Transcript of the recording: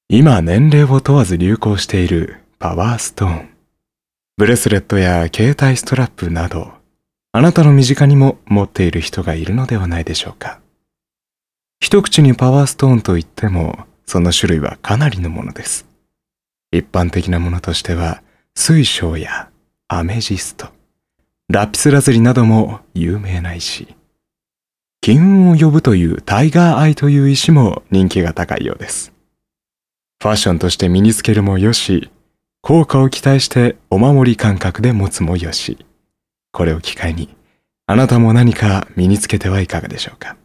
今年齢を問わず流行しているパワーストーン。ブレスレットや携帯ストラップなど、あなたの身近にも持っている人がいるのではないでしょうか。一口にパワーストーンといっても、その種類はかなりのものです。一般的なものとしては、水晶やアメジスト、ラピスラズリなども有名な石。金運を呼ぶというタイガーアイという石も人気が高いようです。ファッションとして身につけるもよし、効果を期待してお守り感覚で持つもよし。これを機会に、あなたも何か身につけてはいかがでしょうか。